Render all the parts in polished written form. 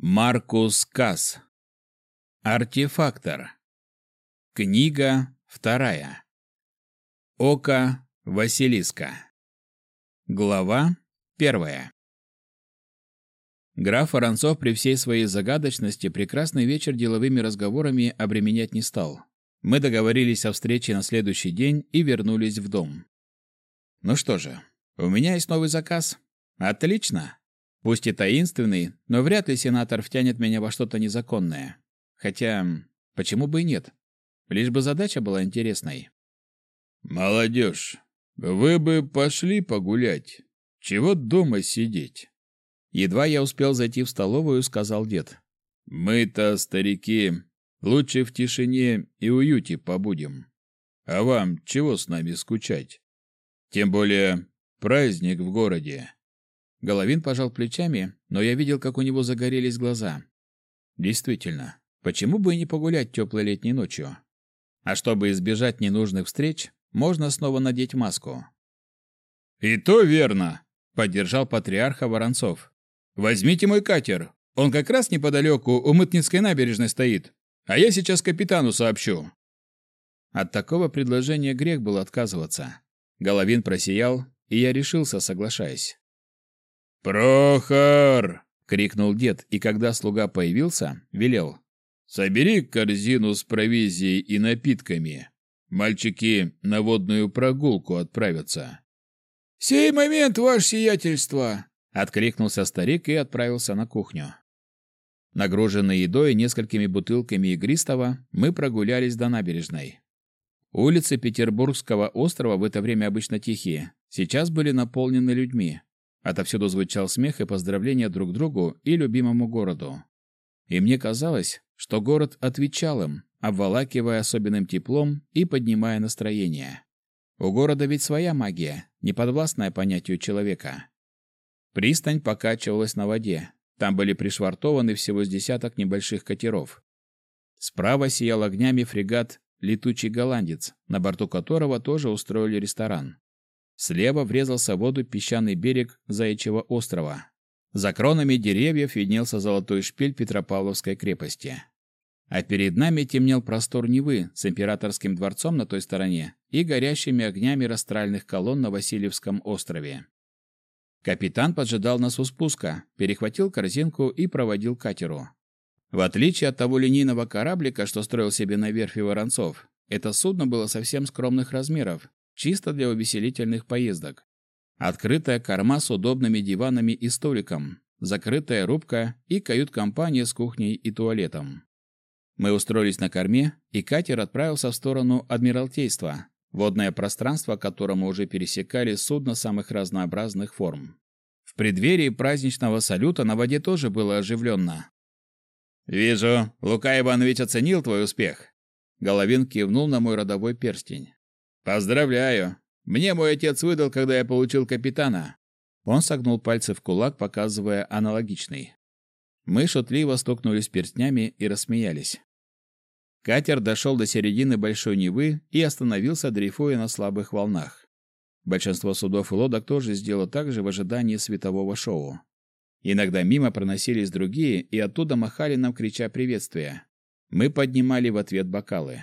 Маркус Касс. Артефактор. Книга 2. Око Василиска. Глава 1. Граф Воронцов при всей своей загадочности прекрасный вечер деловыми разговорами обременять не стал. Мы договорились о встрече на следующий день и вернулись в дом. Ну что же, у меня есть новый заказ. Отлично. Пусть и таинственный, но вряд ли сенатор втянет меня во что-то незаконное. Хотя, почему бы и нет? Лишь бы задача была интересной. «Молодежь, вы бы пошли погулять. Чего дома сидеть?» Едва я успел зайти в столовую, сказал дед. «Мы-то, старики, лучше в тишине и уюте побудем. А вам чего с нами скучать? Тем более праздник в городе». Головин пожал плечами, но я видел, как у него загорелись глаза. Действительно, почему бы и не погулять теплой летней ночью? А чтобы избежать ненужных встреч, можно снова надеть маску. «И то верно», — поддержал патриарха Воронцов. «Возьмите мой катер. Он как раз неподалеку у Мытницкой набережной стоит. А я сейчас капитану сообщу». От такого предложения грех было отказываться. Головин просиял, и я решился, соглашаясь. «Прохор!» — крикнул дед, и когда слуга появился, велел. «Собери корзину с провизией и напитками. Мальчики на водную прогулку отправятся». «Сей момент, ваше сиятельство!» — откликнулся старик и отправился на кухню. Нагруженные едой и несколькими бутылками игристого, мы прогулялись до набережной. Улицы Петербургского острова в это время обычно тихие, сейчас были наполнены людьми. Отовсюду звучал смех и поздравления друг другу и любимому городу. И мне казалось, что город отвечал им, обволакивая особенным теплом и поднимая настроение. У города ведь своя магия, не подвластная понятию человека. Пристань покачивалась на воде. Там были пришвартованы всего с десяток небольших катеров. Справа сиял огнями фрегат «Летучий голландец», на борту которого тоже устроили ресторан. Слева врезался в воду песчаный берег Заячьего острова. За кронами деревьев виднелся золотой шпиль Петропавловской крепости. А перед нами темнел простор Невы с императорским дворцом на той стороне и горящими огнями растральных колонн на Васильевском острове. Капитан поджидал нас у спуска, перехватил корзинку и проводил к катеру. В отличие от того линейного кораблика, что строил себе на верфи Воронцов, это судно было совсем скромных размеров, чисто для увеселительных поездок. Открытая корма с удобными диванами и столиком, закрытая рубка и кают-компания с кухней и туалетом. Мы устроились на корме, и катер отправился в сторону Адмиралтейства, водное пространство, которому уже пересекали судна самых разнообразных форм. В преддверии праздничного салюта на воде тоже было оживленно. «Вижу, Лука Иванович оценил твой успех». Головин кивнул на мой родовой перстень. «Поздравляю! Мне мой отец выдал, когда я получил капитана». Он согнул пальцы в кулак, показывая аналогичный. Мы шутливо стукнулись перстнями и рассмеялись. Катер дошел до середины Большой Невы и остановился, дрейфуя на слабых волнах. Большинство судов и лодок тоже сделало так же в ожидании светового шоу. Иногда мимо проносились другие и оттуда махали нам, крича приветствия. Мы поднимали в ответ бокалы.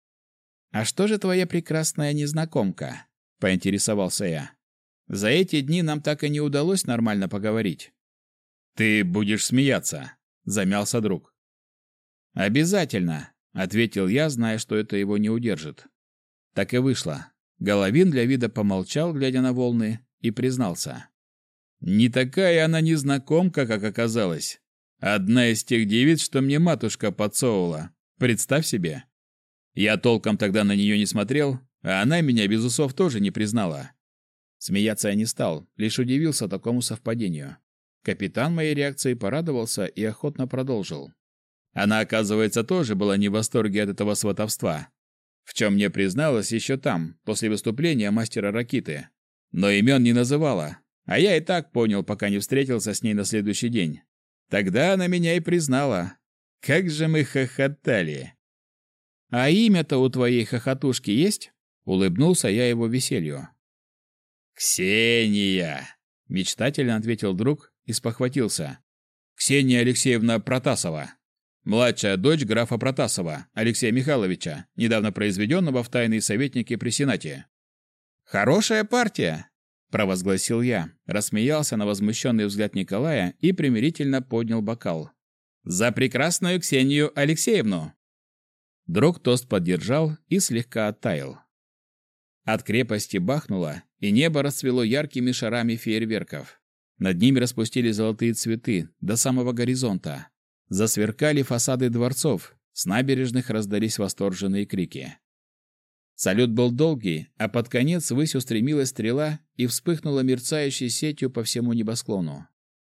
«А что же твоя прекрасная незнакомка?» — поинтересовался я. «За эти дни нам так и не удалось нормально поговорить». «Ты будешь смеяться», — замялся друг. «Обязательно», — ответил я, зная, что это его не удержит. Так и вышло. Головин для вида помолчал, глядя на волны, и признался. «Не такая она незнакомка, как оказалось. Одна из тех девиц, что мне матушка подсовывала. Представь себе. Я толком тогда на нее не смотрел, а она меня без усов тоже не признала». Смеяться я не стал, лишь удивился такому совпадению. Капитан моей реакцией порадовался и охотно продолжил. Она, оказывается, тоже была не в восторге от этого сватовства, в чем мне призналась еще там, после выступления мастера Ракиты. Но имен не называла, а я и так понял, пока не встретился с ней на следующий день. Тогда она меня и признала. Как же мы хохотали. «А имя-то у твоей хохотушки есть?» — улыбнулся я его веселью. «Ксения!» — мечтательно ответил друг и спохватился. Ксения Алексеевна Протасова. Младшая дочь графа Протасова, Алексея Михайловича, недавно произведенного в тайные советники при Сенате. «Хорошая партия!» – провозгласил я, рассмеялся на возмущенный взгляд Николая и примирительно поднял бокал. «За прекрасную Ксению Алексеевну!» Друг тост поддержал и слегка оттаял. От крепости бахнуло, и небо расцвело яркими шарами фейерверков. Над ними распустили золотые цветы до самого горизонта. Засверкали фасады дворцов, с набережных раздались восторженные крики. Салют был долгий, а под конец ввысь устремилась стрела и вспыхнула мерцающей сетью по всему небосклону.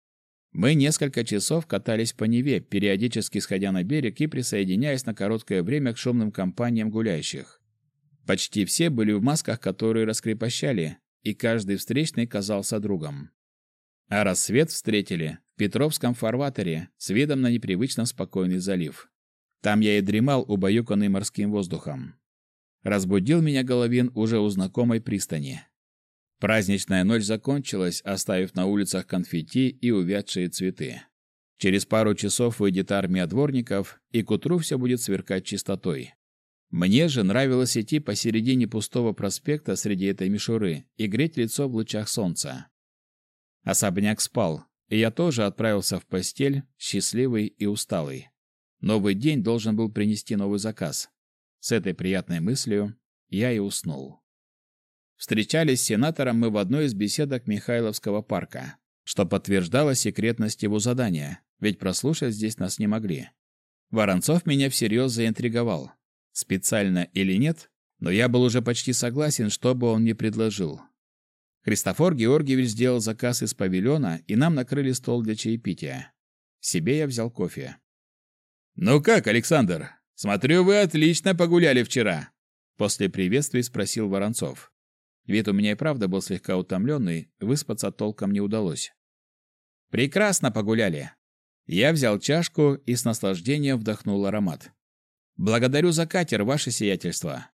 Мы несколько часов катались по Неве, периодически сходя на берег и присоединяясь на короткое время к шумным компаниям гуляющих. Почти все были в масках, которые раскрепощали, и каждый встречный казался другом. А рассвет встретили в Петровском фарватере с видом на непривычно спокойный залив. Там я и дремал, убаюканный морским воздухом. Разбудил меня Головин уже у знакомой пристани. Праздничная ночь закончилась, оставив на улицах конфетти и увядшие цветы. Через пару часов выйдет армия дворников, и к утру все будет сверкать чистотой. Мне же нравилось идти посередине пустого проспекта среди этой мишуры и греть лицо в лучах солнца. Особняк спал, и я тоже отправился в постель, счастливый и усталый. Новый день должен был принести новый заказ. С этой приятной мыслью я и уснул. Встречались с сенатором мы в одной из беседок Михайловского парка, что подтверждало секретность его задания, ведь прослушать здесь нас не могли. Воронцов меня всерьез заинтриговал. Специально или нет, но я был уже почти согласен, что бы он ни предложил. Христофор Георгиевич сделал заказ из павильона, и нам накрыли стол для чаепития. Себе я взял кофе. «Ну как, Александр? Смотрю, вы отлично погуляли вчера!» После приветствий спросил Воронцов. Вид у меня и правда был слегка утомленный, выспаться толком не удалось. «Прекрасно погуляли!» Я взял чашку и с наслаждением вдохнул аромат. «Благодарю за катер, ваше сиятельство!»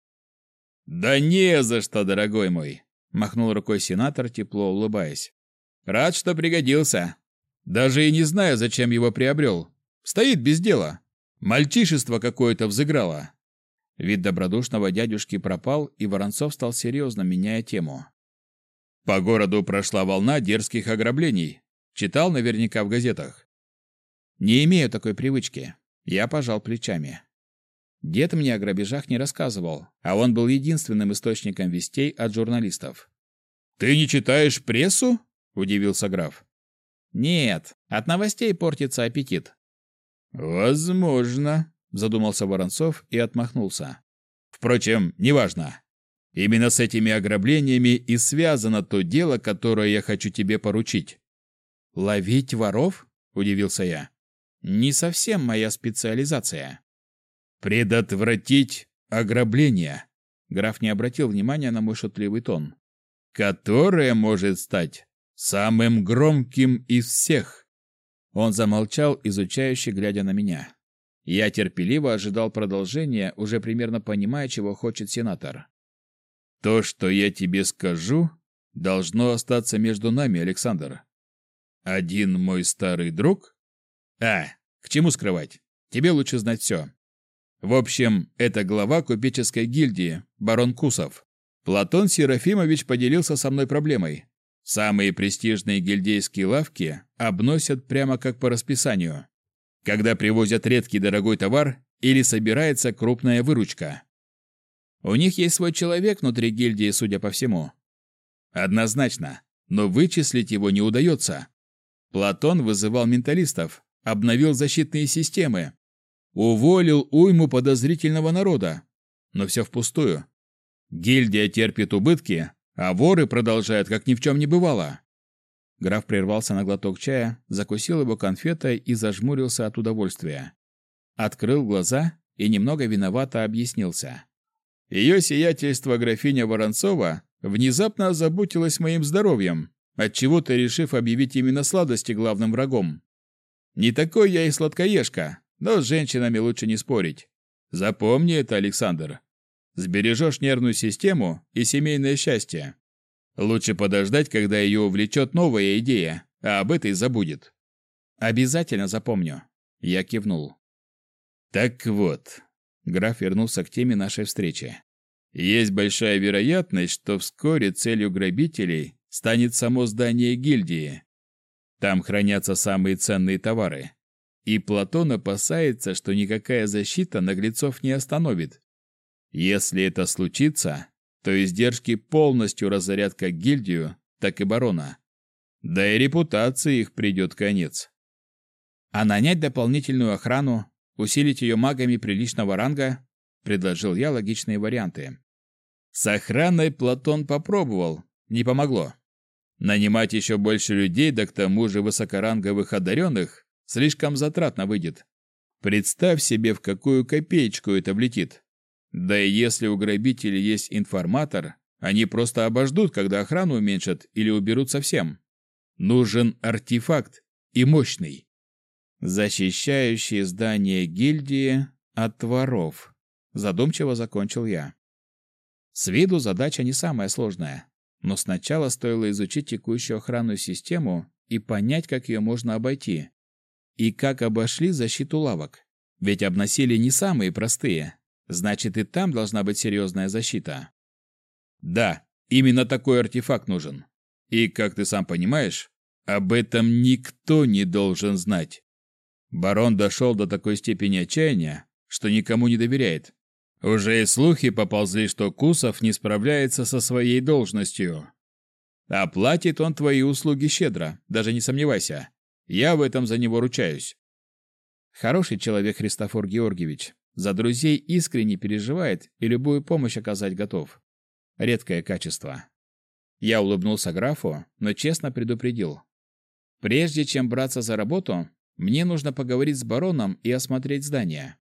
«Да не за что, дорогой мой!» — махнул рукой сенатор, тепло улыбаясь. «Рад, что пригодился. Даже и не знаю, зачем его приобрел. Стоит без дела. Мальчишество какое-то взыграло». Вид добродушного дядюшки пропал, и Воронцов стал серьезно, меняя тему. «По городу прошла волна дерзких ограблений. Читал наверняка в газетах». «Не имею такой привычки». Я пожал плечами. Дед мне о грабежах не рассказывал, а он был единственным источником вестей от журналистов. «Ты не читаешь прессу?» – удивился граф. «Нет, от новостей портится аппетит». «Возможно», – задумался Воронцов и отмахнулся. «Впрочем, неважно. Именно с этими ограблениями и связано то дело, которое я хочу тебе поручить». «Ловить воров?» – удивился я. «Не совсем моя специализация». «Предотвратить ограбление», — граф не обратил внимания на мой шутливый тон, «которое может стать самым громким из всех». Он замолчал, изучающе глядя на меня. Я терпеливо ожидал продолжения, уже примерно понимая, чего хочет сенатор. «То, что я тебе скажу, должно остаться между нами, Александр. Один мой старый друг...» «К чему скрывать? Тебе лучше знать все. В общем, это глава купеческой гильдии, барон Кусов. Платон Серафимович поделился со мной проблемой. Самые престижные гильдейские лавки обносят прямо как по расписанию, когда привозят редкий дорогой товар или собирается крупная выручка. У них есть свой человек внутри гильдии, судя по всему. Однозначно, но вычислить его не удается. Платон вызывал менталистов, обновил защитные системы, уволил уйму подозрительного народа. Но все впустую. Гильдия терпит убытки, а воры продолжают, как ни в чем не бывало. Граф прервался на глоток чая, закусил его конфетой и зажмурился от удовольствия. Открыл глаза и немного виновато объяснился. Ее сиятельство графиня Воронцова внезапно озаботилась моим здоровьем, отчего-то решив объявить именно сладости главным врагом. Не такой я и сладкоежка, но с женщинами лучше не спорить. Запомни это, Александр. Сбережешь нервную систему и семейное счастье. Лучше подождать, когда ее увлечет новая идея, а об этой забудет. Обязательно запомню. Я кивнул. Так вот, граф вернулся к теме нашей встречи. Есть большая вероятность, что вскоре целью грабителей станет само здание гильдии. Там хранятся самые ценные товары. И Платон опасается, что никакая защита наглецов не остановит. Если это случится, то издержки полностью разорят как гильдию, так и барона. Да и репутации их придет конец. А нанять дополнительную охрану, усилить ее магами приличного ранга, предложил я логичные варианты. С охраной Платон попробовал, не помогло. Нанимать еще больше людей, да к тому же высокоранговых одаренных, слишком затратно выйдет. Представь себе, в какую копеечку это влетит. Да и если у грабителей есть информатор, они просто обождут, когда охрану уменьшат или уберут совсем. Нужен артефакт и мощный. Защищающий здание гильдии от воров. Задумчиво закончил я. С виду задача не самая сложная, но сначала стоило изучить текущую охранную систему и понять, как ее можно обойти. И как обошли защиту лавок. Ведь обносили не самые простые. Значит, и там должна быть серьезная защита. Да, именно такой артефакт нужен. И, как ты сам понимаешь, об этом никто не должен знать. Барон дошел до такой степени отчаяния, что никому не доверяет. Уже и слухи поползли, что Кусов не справляется со своей должностью. Оплатит он твои услуги щедро, даже не сомневайся. Я в этом за него ручаюсь. Хороший человек Христофор Георгиевич. За друзей искренне переживает и любую помощь оказать готов. Редкое качество. Я улыбнулся графу, но честно предупредил. Прежде чем браться за работу, мне нужно поговорить с бароном и осмотреть здание.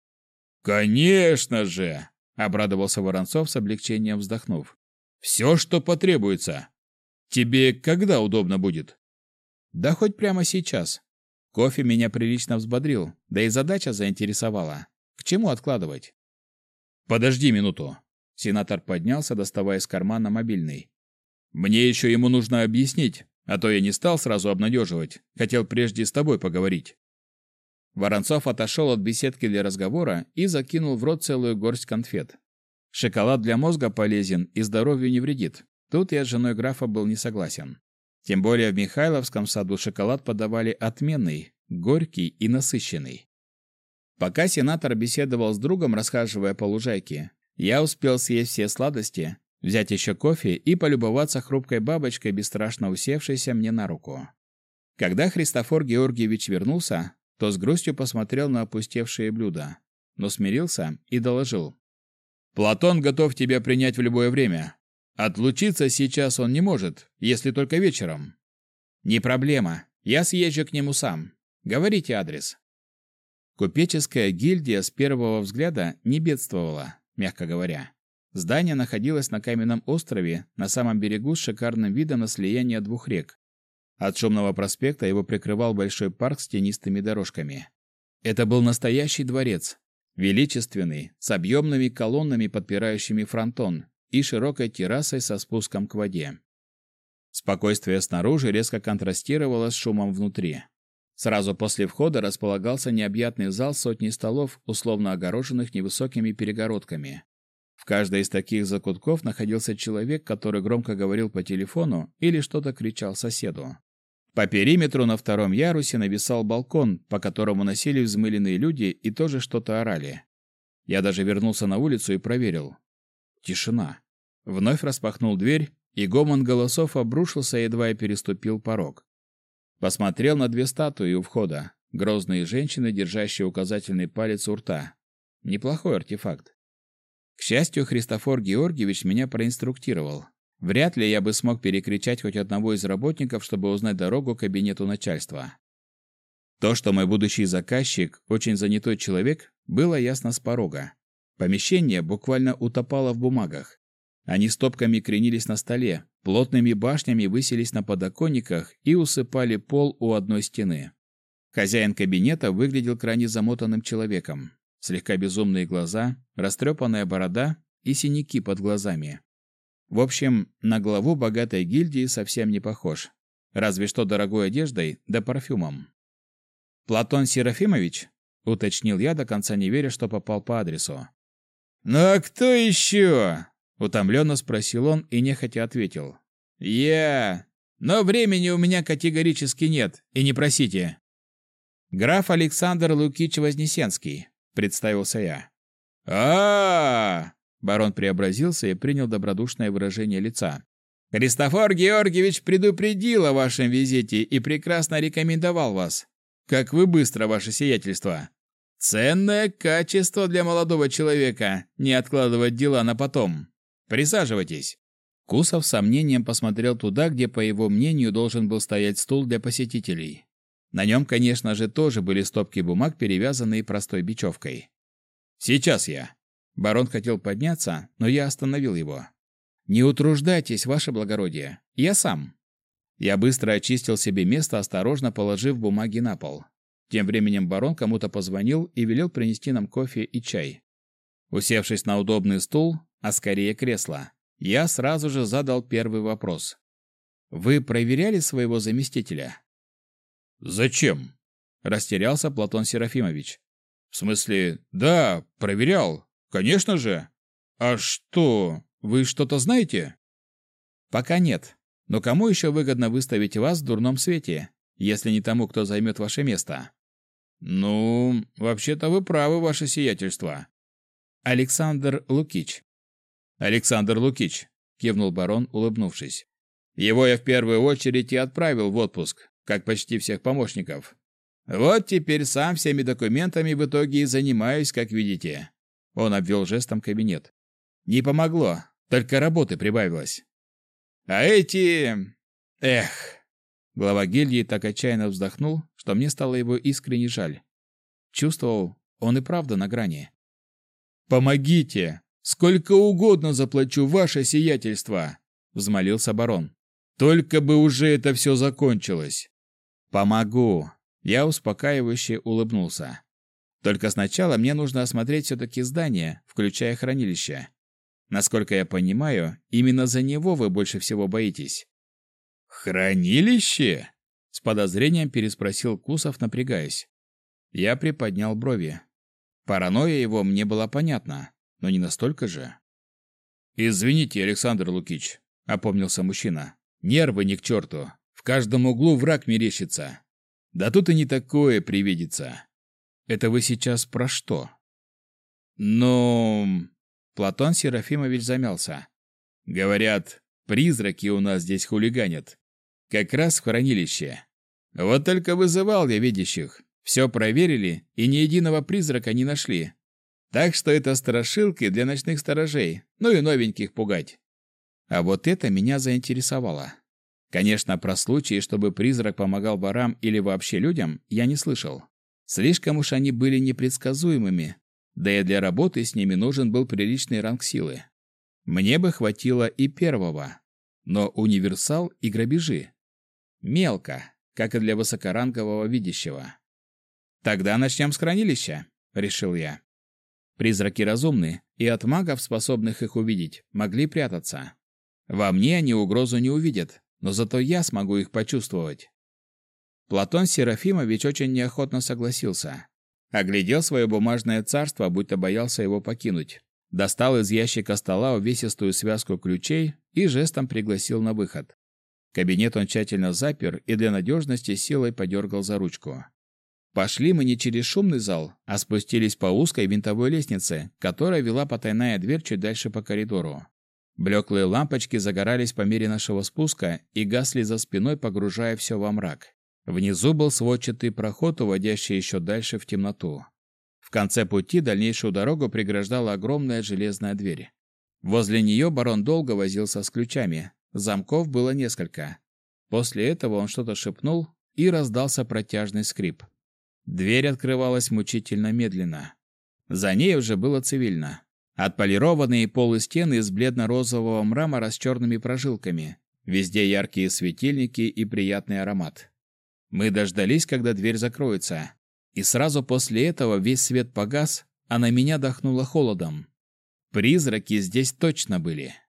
«Конечно же!» — обрадовался Воронцов с облегчением вздохнув. «Все, что потребуется. Тебе когда удобно будет?» «Да хоть прямо сейчас. Кофе меня прилично взбодрил, да и задача заинтересовала. К чему откладывать?» «Подожди минуту». Сенатор поднялся, доставая из кармана мобильный. «Мне еще ему нужно объяснить, а то я не стал сразу обнадеживать. Хотел прежде с тобой поговорить». Воронцов отошел от беседки для разговора и закинул в рот целую горсть конфет. Шоколад для мозга полезен и здоровью не вредит. Тут я с женой графа был не согласен. Тем более в Михайловском саду шоколад подавали отменный, горький и насыщенный. Пока сенатор беседовал с другом, расхаживая по лужайке, я успел съесть все сладости, взять еще кофе и полюбоваться хрупкой бабочкой, бесстрашно усевшейся мне на руку. Когда Христофор Георгиевич вернулся, то с грустью посмотрел на опустевшие блюда, но смирился и доложил. «Платон готов тебя принять в любое время. Отлучиться сейчас он не может, если только вечером». «Не проблема, я съезжу к нему сам. Говорите адрес». Купеческая гильдия с первого взгляда не бедствовала, мягко говоря. Здание находилось на каменном острове на самом берегу с шикарным видом на слияние двух рек. От шумного проспекта его прикрывал большой парк с тенистыми дорожками. Это был настоящий дворец, величественный, с объемными колоннами, подпирающими фронтон, и широкой террасой со спуском к воде. Спокойствие снаружи резко контрастировало с шумом внутри. Сразу после входа располагался необъятный зал сотни столов, условно огороженных невысокими перегородками. В каждой из таких закутков находился человек, который громко говорил по телефону или что-то кричал соседу. По периметру на втором ярусе нависал балкон, по которому носили взмыленные люди и тоже что-то орали. Я даже вернулся на улицу и проверил. Тишина. Вновь распахнул дверь, и гомон голосов обрушился, едва я переступил порог. Посмотрел на две статуи у входа. Грозные женщины, держащие указательный палец у рта. Неплохой артефакт. К счастью, Христофор Георгиевич меня проинструктировал. Вряд ли я бы смог перекричать хоть одного из работников, чтобы узнать дорогу к кабинету начальства. То, что мой будущий заказчик очень занятой человек, было ясно с порога. Помещение буквально утопало в бумагах. Они стопками кренились на столе, плотными башнями высились на подоконниках и усыпали пол у одной стены. Хозяин кабинета выглядел крайне замотанным человеком. Слегка безумные глаза, растрепанная борода и синяки под глазами. В общем, на главу богатой гильдии совсем не похож. Разве что дорогой одеждой да парфюмом. Платон Серафимович?» — уточнил я, до конца не веря, что попал по адресу. «Ну а кто еще?» — утомленно спросил он и нехотя ответил. «Я. Но времени у меня категорически нет, и не просите». «Граф Александр Лукич Вознесенский», — представился я. А-а-а! Барон преобразился и принял добродушное выражение лица. «Христофор Георгиевич предупредил о вашем визите и прекрасно рекомендовал вас. Как вы быстро, ваше сиятельство. Ценное качество для молодого человека — не откладывать дела на потом. Присаживайтесь». Кусов с сомнением посмотрел туда, где, по его мнению, должен был стоять стул для посетителей. На нем, конечно же, тоже были стопки бумаг, перевязанные простой бечевкой. «Сейчас я». Барон хотел подняться, но я остановил его. «Не утруждайтесь, ваше благородие. Я сам». Я быстро очистил себе место, осторожно положив бумаги на пол. Тем временем барон кому-то позвонил и велел принести нам кофе и чай. Усевшись на удобный стул, а скорее кресло, я сразу же задал первый вопрос. «Вы проверяли своего заместителя?» «Зачем?» – растерялся Платон Серафимович. «В смысле, да, проверял. Конечно же. А что, вы что-то знаете?» «Пока нет. Но кому еще выгодно выставить вас в дурном свете, если не тому, кто займет ваше место?» «Ну, вообще-то вы правы, ваше сиятельство». «Александр Лукич». «Александр Лукич», — кивнул барон, улыбнувшись. «Его я в первую очередь и отправил в отпуск, как почти всех помощников. Вот теперь сам всеми документами в итоге и занимаюсь, как видите». Он обвел жестом кабинет. «Не помогло, только работы прибавилось». «А эти... Эх...» Глава гильдии так отчаянно вздохнул, что мне стало его искренне жаль. Чувствовал, он и правда на грани. «Помогите! Сколько угодно заплачу, ваше сиятельство!» — взмолился барон. «Только бы уже это все закончилось!» «Помогу!» — я успокаивающе улыбнулся. «Только сначала мне нужно осмотреть все-таки здание, включая хранилище. Насколько я понимаю, именно за него вы больше всего боитесь». «Хранилище?» — с подозрением переспросил Кусов, напрягаясь. Я приподнял брови. Паранойя его мне была понятна, но не настолько же. «Извините, Александр Лукич», — опомнился мужчина. «Нервы ни к черту. В каждом углу враг мерещится. Да тут и не такое привидится». «Это вы сейчас про что?» «Ну...» Платон Серафимович замялся. «Говорят, призраки у нас здесь хулиганят. Как раз в хранилище. Вот только вызывал я видящих. Все проверили, и ни единого призрака не нашли. Так что это страшилки для ночных сторожей, ну и новеньких пугать». А вот это меня заинтересовало. Конечно, про случаи, чтобы призрак помогал ворам или вообще людям, я не слышал. Слишком уж они были непредсказуемыми, да и для работы с ними нужен был приличный ранг силы. Мне бы хватило и первого, но универсал и грабежи. Мелко, как и для высокорангового видящего. «Тогда начнем с хранилища», — решил я. Призраки разумны, и от магов, способных их увидеть, могли прятаться. Во мне они угрозу не увидят, но зато я смогу их почувствовать. Платон Серафимович очень неохотно согласился. Оглядел свое бумажное царство, будто боялся его покинуть. Достал из ящика стола увесистую связку ключей и жестом пригласил на выход. Кабинет он тщательно запер и для надежности силой подергал за ручку. Пошли мы не через шумный зал, а спустились по узкой винтовой лестнице, которая вела потайная дверь чуть дальше по коридору. Блеклые лампочки загорались по мере нашего спуска и гасли за спиной, погружая все во мрак. Внизу был сводчатый проход, уводящий еще дальше в темноту. В конце пути дальнейшую дорогу преграждала огромная железная дверь. Возле нее барон долго возился с ключами. Замков было несколько. После этого он что-то шепнул, и раздался протяжный скрип. Дверь открывалась мучительно медленно. За ней уже было цивильно. Отполированные полы стены из бледно-розового мрамора с черными прожилками. Везде яркие светильники и приятный аромат. Мы дождались, когда дверь закроется. И сразу после этого весь свет погас, а на меня дохнуло холодом. Призраки здесь точно были.